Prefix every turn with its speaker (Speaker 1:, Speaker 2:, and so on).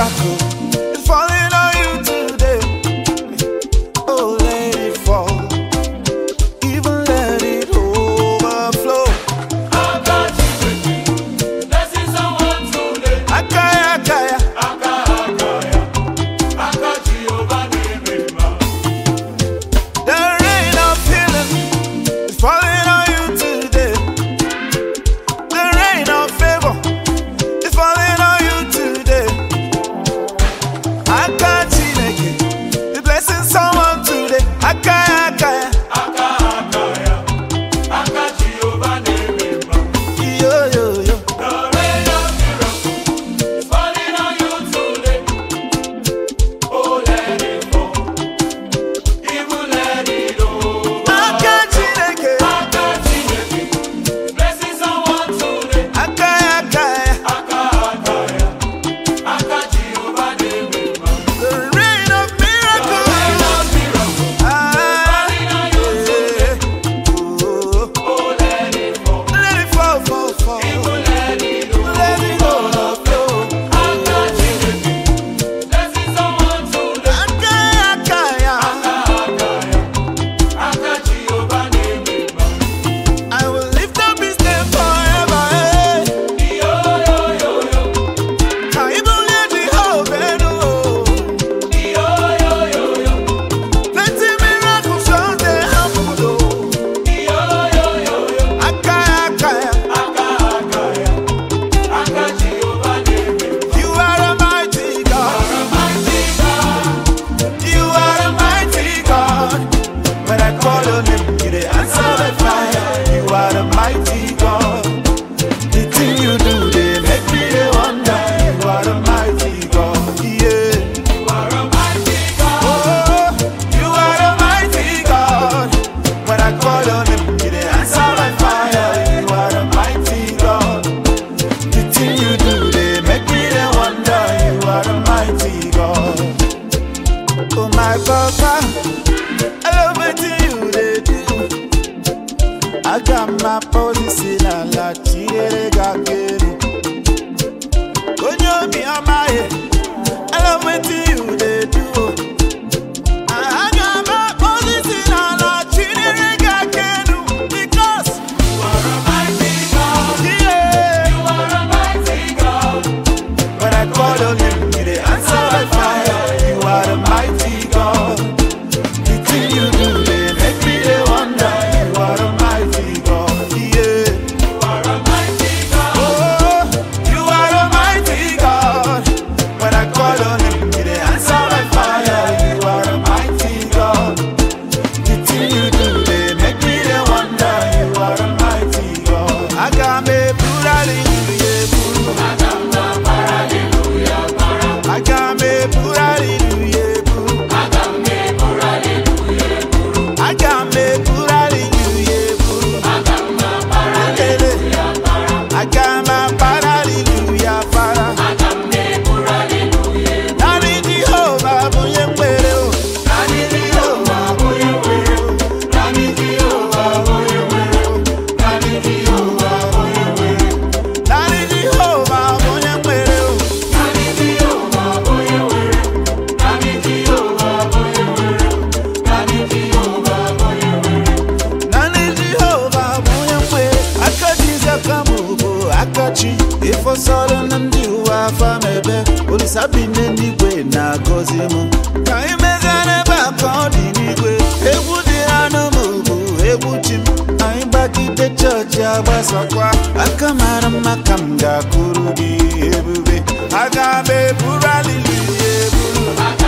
Speaker 1: miracle is falling on you today. Oh, let it fall, even let it overflow.
Speaker 2: Blessing someone today.
Speaker 1: Akaya, akaya. The rain of healing is falling on you today. The rain of favor is falling on you today. Akachineke is blessing someone today. Akaya, akaya. Yo, yo, yo.
Speaker 2: The rain of miracle is falling on you today. Oh, let it fall, even let it over.
Speaker 1: Akachineke.
Speaker 2: Blessing someone today.
Speaker 1: Akaya, akaya. The rain of miracle. Ah, yeah. Oh,
Speaker 2: Let it fall,
Speaker 1: let it fall, fall, fall.
Speaker 2: even let it over.
Speaker 1: Let it overflow.
Speaker 2: Blessing someone today.
Speaker 1: Akaya, akaya. I will lift up his name forever. I even let the hope and plenty miracles shows they happen. Akaya, akaya. You are a mighty God. You are a mighty God. When I call on him, you dey answer by fire. You are a mighty God. The thing you do, they make me dey wonder. You are a mighty God. Yeah. Oh, you are a mighty God. When I call on him, you dey answer by fire. You are a mighty God. The thing you do, they make me dey wonder. You are a mighty God. Oh my Papa, I love wetin you dey do. I got my position and la chire gakere. Onyo mi amaye, I love wetin you dey do. I got my position and la chire gakere because yeah. When I call on you, you dey answer by fire. You are the mighty God. The thing you do, they make me dey wonder. You are the mighty God. Yeah. Oh, you are the mighty God. When I call on you, you dey answer by fire. You are the mighty God. The thing you do, they make me dey wonder. You are the mighty God. I got me put hallelujah, put. I got me put hallelujah, put. I got me put hallelujah, put. I got me put hallelujah, put. I got my hallelujah, para. Nani Jehovah, boye mwere o. Nani Jehovah, boye mwere o. Nani Jehovah, boye mwere o. Nani Jehovah, boye mwere o. Nani Jehovah, boye mwere o. Nani Jehovah, boye mwere o. Nani Jehovah, boye mwere o. Nani Jehovah, boye mwere o. Nani Jehovah, boye mwere. Akachi zakamubo, akachi. Ifo solo nandi uwa famebe. Olisabine nigwe na gozimu. Ka imezane bako di nigwe. Ewu di anomubu, ewu chim. Anyị gbagide chọọchị agbasakwa. Akamara makam ga-akwụrụ gị ebube. Aga m eburu hallelujah eburu.